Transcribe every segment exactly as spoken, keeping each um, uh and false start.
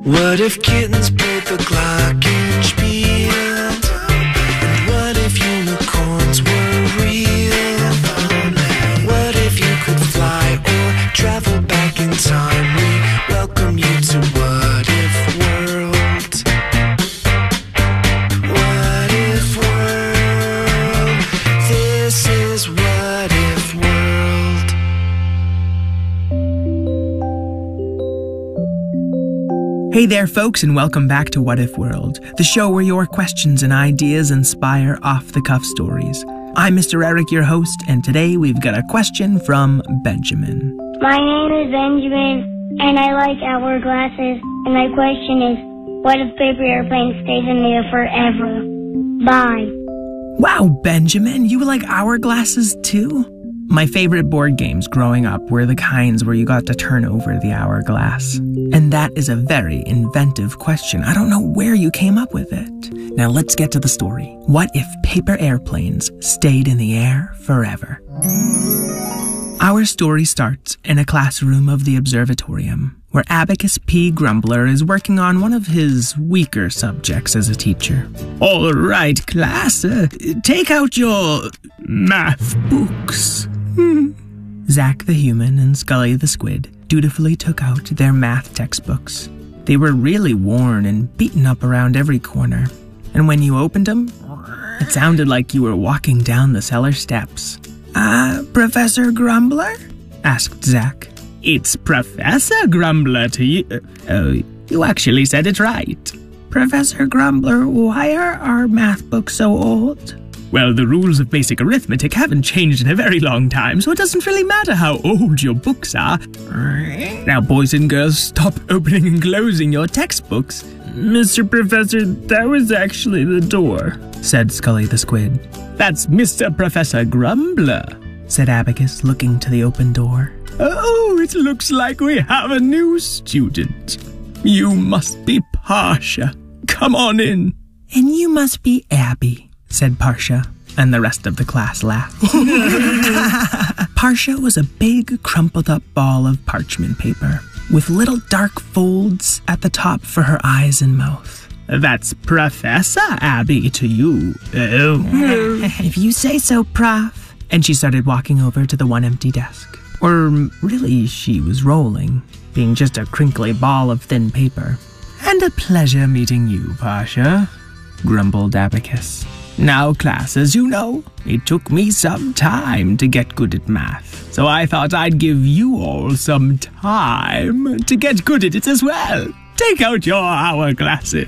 What if kittens played the glockenspiel? And what if unicorns were real? What if you could fly or travel back in time? We welcome you to What If World. What If World? This is What If World. Hey there, folks, and welcome back to What If World, the show where your questions and ideas inspire off-the-cuff stories. I'm Mister Eric, your host, and today we've got a question from Benjamin. My name is Benjamin, and I like hourglasses, and my question is, what if paper airplane stays in the air forever? Bye. Wow, Benjamin, you like hourglasses too? My favorite board games growing up were the kinds where you got to turn over the hourglass. And that is a very inventive question. I don't know where you came up with it. Now let's get to the story. What if paper airplanes stayed in the air forever? Our story starts in a classroom of the observatorium, where Abacus P. Grumbler is working on one of his weaker subjects as a teacher. All right, class, uh, take out your math books. Hmm. Zack the human and Scully the squid dutifully took out their math textbooks. They were really worn and beaten up around every corner, and when you opened them, it sounded like you were walking down the cellar steps. Uh, Professor Grumbler? Asked Zack. It's Professor Grumbler to you. Uh, oh, you actually said it right. Professor Grumbler, why are our math books so old? Well, the rules of basic arithmetic haven't changed in a very long time, so it doesn't really matter how old your books are. Now, boys and girls, stop opening and closing your textbooks. Mister Professor, that was actually the door, said Scully the squid. That's Mister Professor Grumbler, said Abacus, looking to the open door. Oh, it looks like we have a new student. You must be Parsha. Come on in. And you must be Abby, said Parsha, and the rest of the class laughed. Parsha was a big, crumpled-up ball of parchment paper, with little dark folds at the top for her eyes and mouth. That's Professor Abby to you. Oh. If you say so, Prof. And she started walking over to the one empty desk. Or really, she was rolling, being just a crinkly ball of thin paper. And a pleasure meeting you, Parsha, grumbled Abacus. Now, class, as you know, it took me some time to get good at math, so I thought I'd give you all some time to get good at it as well. Take out your hourglasses.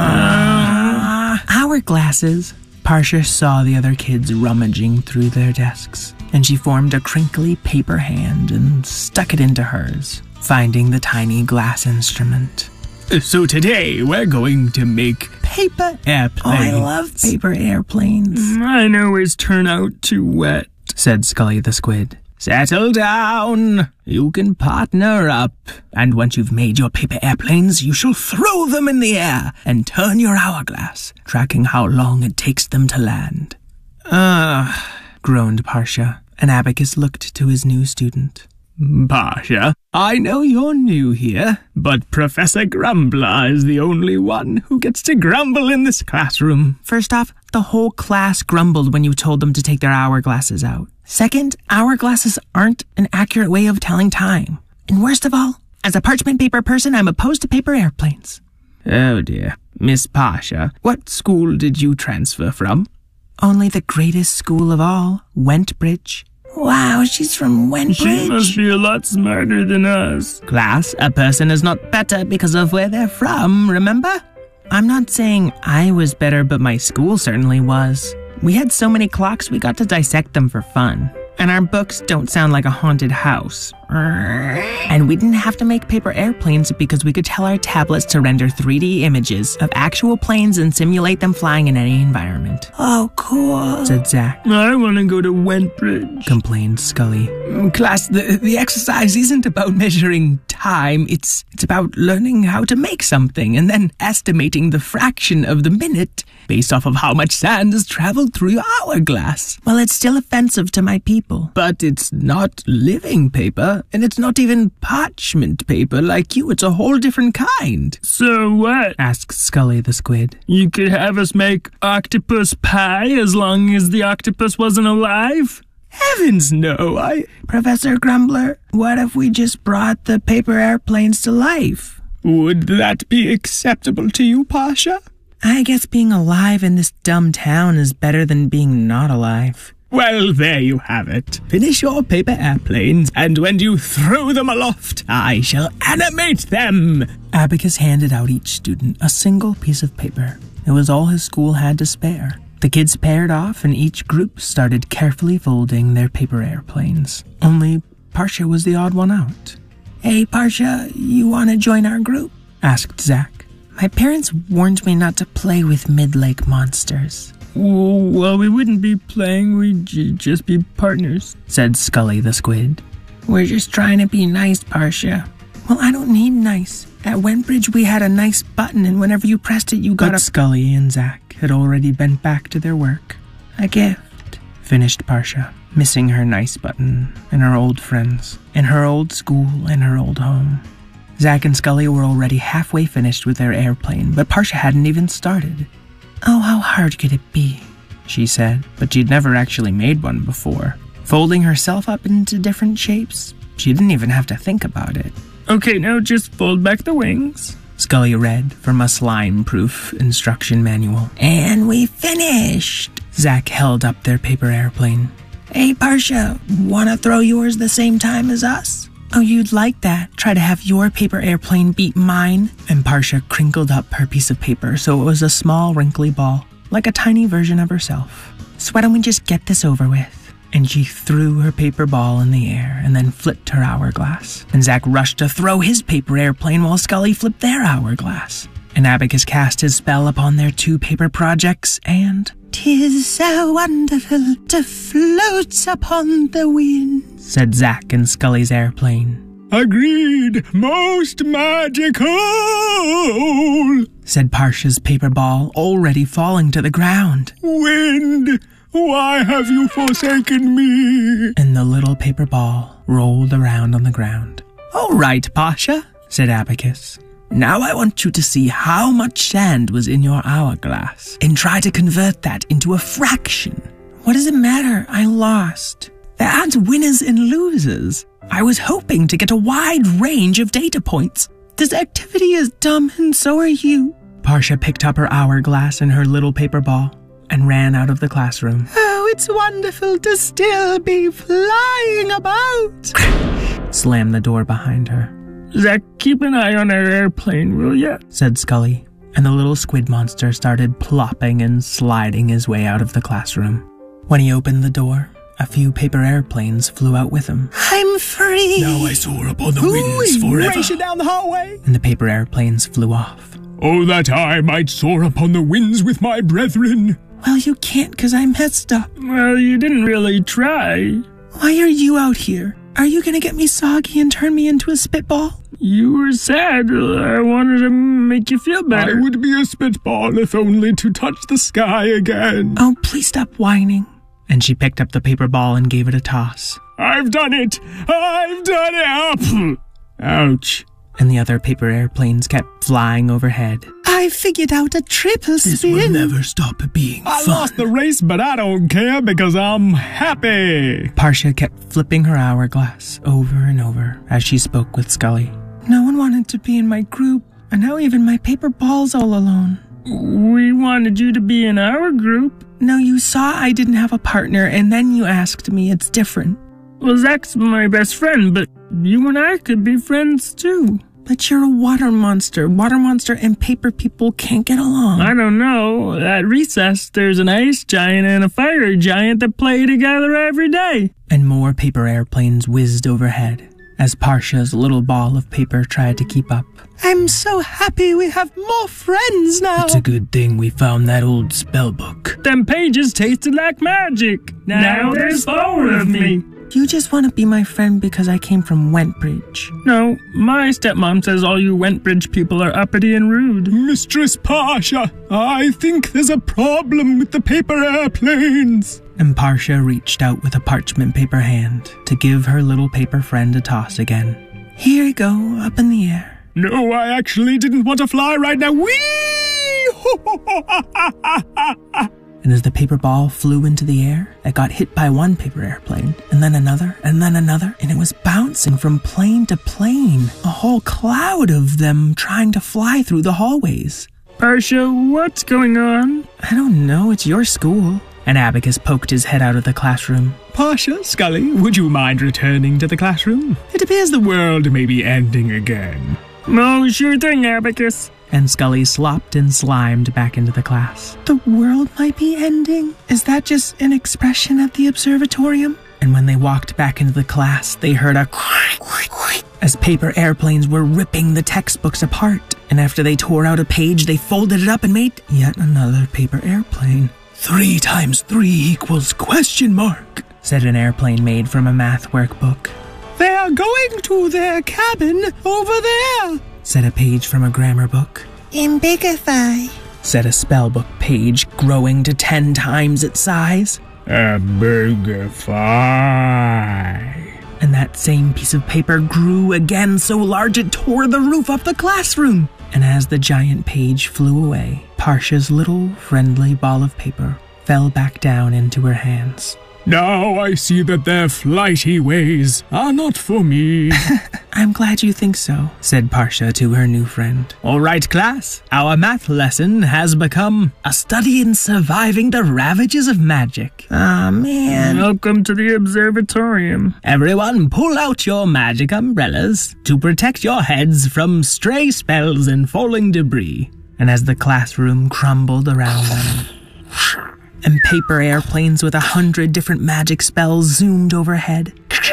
Uh, hourglasses? Parsha saw the other kids rummaging through their desks, and she formed a crinkly paper hand and stuck it into hers, finding the tiny glass instrument. So today, we're going to make paper airplanes. Oh, I love paper airplanes. I know it's turn out too wet, said Scully the squid. Settle down. You can partner up. And once you've made your paper airplanes, you shall throw them in the air and turn your hourglass, tracking how long it takes them to land. Ah, uh, groaned Parsha, and Abacus looked to his new student. Parsha, I know you're new here, but Professor Grumbler is the only one who gets to grumble in this classroom. First off, the whole class grumbled when you told them to take their hourglasses out. Second, hourglasses aren't an accurate way of telling time. And worst of all, as a parchment paper person, I'm opposed to paper airplanes. Oh dear. Miss Parsha, what school did you transfer from? Only the greatest school of all, Wentbridge. Wow, she's from Wentbridge. She must be a lot smarter than us. Class, a person is not better because of where they're from, remember? I'm not saying I was better, but my school certainly was. We had so many clocks, we got to dissect them for fun. And our books don't sound like a haunted house. And we didn't have to make paper airplanes because we could tell our tablets to render three D images of actual planes and simulate them flying in any environment. Oh, cool, said Zack. I want to go to Wentbridge, complained Scully. Class, the, the exercise isn't about measuring time, it's it's about learning how to make something and then estimating the fraction of the minute based off of how much sand has traveled through your hourglass. Well, it's still offensive to my people, but it's not living paper, and it's not even parchment paper like you. It's a whole different kind. So what? Asked Scully the squid. You could have us make octopus pie as long as the octopus wasn't alive? Heavens no, I... Professor Grumbler, what if we just brought the paper airplanes to life? Would that be acceptable to you, Pasha? I guess being alive in this dumb town is better than being not alive. Well, there you have it. Finish your paper airplanes, and when you throw them aloft, I shall animate them. Abacus handed out each student a single piece of paper. It was all his school had to spare. The kids paired off, and each group started carefully folding their paper airplanes. Only Parsha was the odd one out. Hey, Parsha, you want to join our group? Asked Zach. My parents warned me not to play with mid-lake monsters. Well, we wouldn't be playing, we'd j- just be partners, said Scully the squid. We're just trying to be nice, Parsha. Well, I don't need nice. At Wentbridge, we had a nice button, and whenever you pressed it, you got but a... Scully and Zach had already bent back to their work. A gift, finished Parsha, missing her nice button and her old friends, and her old school and her old home. Zach and Scully were already halfway finished with their airplane, but Parsha hadn't even started. Oh, how hard could it be? She said, but she'd never actually made one before. Folding herself up into different shapes, she didn't even have to think about it. Okay, now just fold back the wings, Scully read from a slime-proof instruction manual. And we finished! Zach held up their paper airplane. Hey, Parsha, wanna throw yours the same time as us? Oh, you'd like that. Try to have your paper airplane beat mine. And Parsha crinkled up her piece of paper so it was a small, wrinkly ball, like a tiny version of herself. So why don't we just get this over with? And she threw her paper ball in the air and then flipped her hourglass. And Zach rushed to throw his paper airplane while Scully flipped their hourglass. And Abacus cast his spell upon their two paper projects, and... 'Tis so wonderful to float upon the wind, said Zach and Scully's airplane. Agreed, most magical, said Parsha's paper ball, already falling to the ground. Wind, why have you forsaken me? And the little paper ball rolled around on the ground. All right, Parsha, said Abacus. Now I want you to see how much sand was in your hourglass and try to convert that into a fraction. What does it matter? I lost. There aren't winners and losers. I was hoping to get a wide range of data points. This activity is dumb and so are you. Parsha picked up her hourglass and her little paper ball and ran out of the classroom. Oh, it's wonderful to still be flying about. Slammed the door behind her. Zach, keep an eye on our airplane, will ya? Said Scully, and the little squid monster started plopping and sliding his way out of the classroom. When he opened the door, a few paper airplanes flew out with him. I'm free! Now I soar upon the winds forever. Racing down the hallway! And the paper airplanes flew off. Oh, that I might soar upon the winds with my brethren. Well, you can't because I messed up. Well, you didn't really try. Why are you out here? Are you gonna get me soggy and turn me into a spitball? You were sad. I wanted to make you feel better. I would be a spitball if only to touch the sky again. Oh, please stop whining. And she picked up the paper ball and gave it a toss. I've done it! I've done it! Ouch. And the other paper airplanes kept flying overhead. I figured out a triple spin. This will never stop being fun. I lost the race, but I don't care because I'm happy. Parsha kept flipping her hourglass over and over as she spoke with Scully. No one wanted to be in my group, and now even my paper ball's all alone. We wanted you to be in our group. No, you saw I didn't have a partner, and then you asked me. It's different. Well, Zach's my best friend, but you and I could be friends too. But you're a water monster. Water monster and paper people can't get along. I don't know. At recess, there's an ice giant and a fire giant that play together every day. And more paper airplanes whizzed overhead as Parsha's little ball of paper tried to keep up. I'm so happy we have more friends now. It's a good thing we found that old spell book. Them pages tasted like magic. Now, now there's four of me. You just want to be my friend because I came from Wentbridge. No, my stepmom says all you Wentbridge people are uppity and rude. Mistress Parsha, I think there's a problem with the paper airplanes. And Parsha reached out with a parchment paper hand to give her little paper friend a toss again. Here you go, up in the air. No, I actually didn't want to fly right now. Whee! And as the paper ball flew into the air, it got hit by one paper airplane, and then another, and then another, and it was bouncing from plane to plane, a whole cloud of them trying to fly through the hallways. Parsha, what's going on? I don't know, it's your school. And Abacus poked his head out of the classroom. Parsha, Scully, would you mind returning to the classroom? It appears the world may be ending again. Oh, sure thing, Abacus. And Scully slopped and slimed back into the class. The world might be ending? Is that just an expression at the observatorium? And when they walked back into the class, they heard a as paper airplanes were ripping the textbooks apart. And after they tore out a page, they folded it up and made yet another paper airplane. Three times three equals question mark, said an airplane made from a math workbook. They are going to their cabin over there, said a page from a grammar book. Ambigify, said a spellbook page growing to ten times its size. Ambigify. And that same piece of paper grew again so large it tore the roof off the classroom. And as the giant page flew away, Parsha's little friendly ball of paper fell back down into her hands. Now I see that their flighty ways are not for me. I'm glad you think so, said Parsha to her new friend. All right, class. Our math lesson has become a study in surviving the ravages of magic. Aw, man. Welcome to the observatorium. Everyone pull out your magic umbrellas to protect your heads from stray spells and falling debris. And as the classroom crumbled around them, and paper airplanes with a hundred different magic spells zoomed overhead,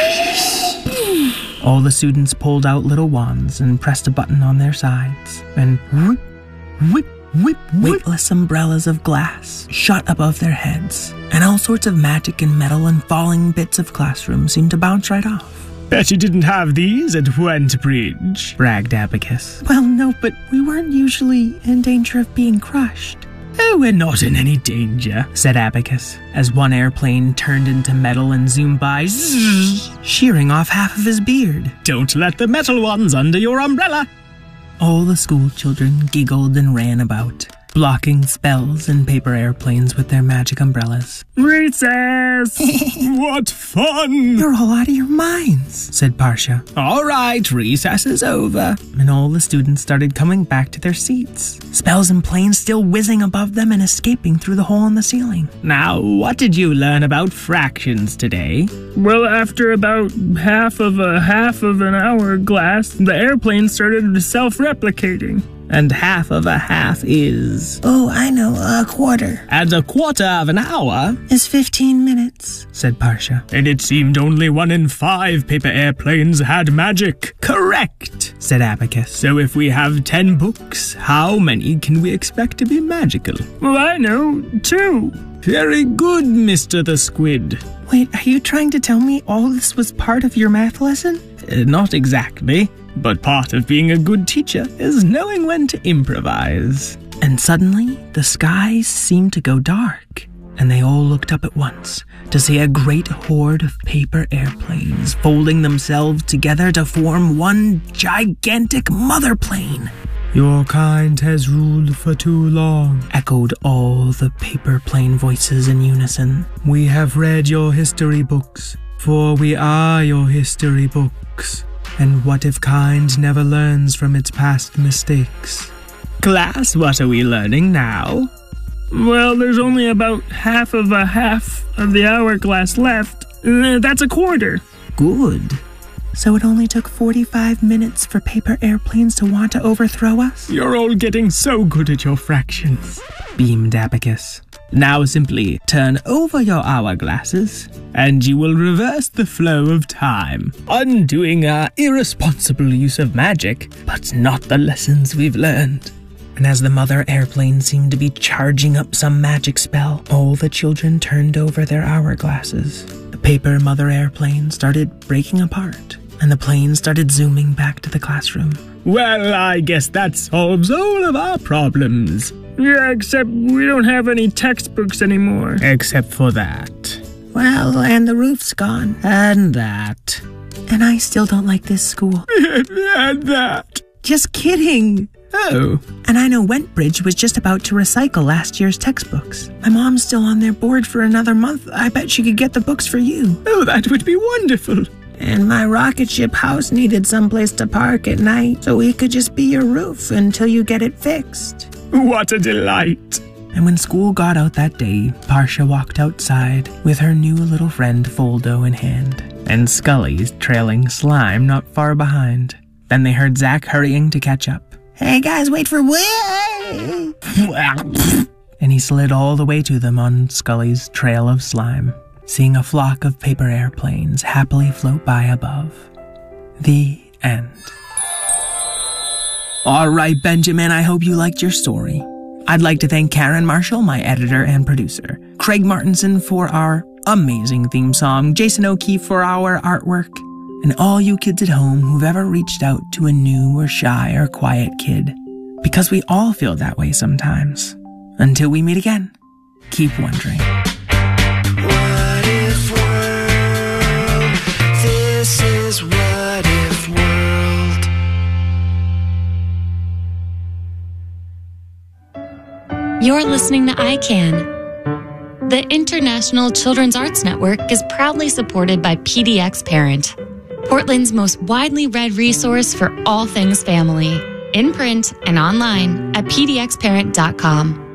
all the students pulled out little wands and pressed a button on their sides, and whip, whip, whip, weightless umbrellas of glass shot above their heads, and all sorts of magic and metal and falling bits of classroom seemed to bounce right off. Bet you didn't have these at Wentbridge, bragged Abacus. Well, no, but we weren't usually in danger of being crushed. Oh, we're not in any danger, said Abacus, as one airplane turned into metal and zoomed by, zzz, shearing off half of his beard. Don't let the metal ones under your umbrella. All the school children giggled and ran about, blocking spells and paper airplanes with their magic umbrellas. Recess! What fun! You're all out of your minds, said Parsha. All right, recess is over. And all the students started coming back to their seats, spells and planes still whizzing above them and escaping through the hole in the ceiling. Now, what did you learn about fractions today? Well, after about half of a half of an hourglass, the airplane started self-replicating. And half of a half is... Oh, I know, a quarter. And a quarter of an hour is fifteen minutes, said Parsha. And it seemed only one in five paper airplanes had magic. Correct, said Abacus. So if we have ten books, how many can we expect to be magical? Well, I know, two. Very good, Mister the Squid. Wait, are you trying to tell me all this was part of your math lesson? Uh, not exactly. But part of being a good teacher is knowing when to improvise. And suddenly, the skies seemed to go dark, and they all looked up at once to see a great horde of paper airplanes folding themselves together to form one gigantic mother plane. Your kind has ruled for too long, echoed all the paper plane voices in unison. We have read your history books, for we are your history books. And what if kind never learns from its past mistakes? Class, what are we learning now? Well, there's only about half of a half of the hourglass left. Uh, that's a quarter. Good. So it only took forty-five minutes for paper airplanes to want to overthrow us? You're all getting so good at your fractions, beamed Abacus. Now simply turn over your hourglasses, and you will reverse the flow of time, undoing our irresponsible use of magic, but not the lessons we've learned. And as the mother airplane seemed to be charging up some magic spell, all the children turned over their hourglasses. The paper mother airplane started breaking apart, and the plane started zooming back to the classroom. Well, I guess that solves all of our problems. Yeah, except we don't have any textbooks anymore. Except for that. Well, and the roof's gone. And that. And I still don't like this school. And that. Just kidding. Oh. And I know Wentbridge was just about to recycle last year's textbooks. My mom's still on their board for another month. I bet she could get the books for you. Oh, that would be wonderful. And my rocket ship house needed someplace to park at night, so we could just be your roof until you get it fixed. What a delight. And when school got out that day, Parsha walked outside with her new little friend Foldo in hand, and Scully's trailing Slime not far behind. Then they heard Zach hurrying to catch up. Hey guys, wait for way! And he slid all the way to them on Scully's trail of slime, seeing a flock of paper airplanes happily float by above. The end. All right, Benjamin, I hope you liked your story. I'd like to thank Karen Marshall, my editor and producer, Craig Martinson for our amazing theme song, Jason O'Keefe for our artwork, and all you kids at home who've ever reached out to a new or shy or quiet kid, because we all feel that way sometimes. Until we meet again, keep wondering. What if world? This is What If World. You're listening to I CAN. The International Children's Arts Network is proudly supported by P D X Parent, Portland's most widely read resource for all things family, in print and online at p d x parent dot com.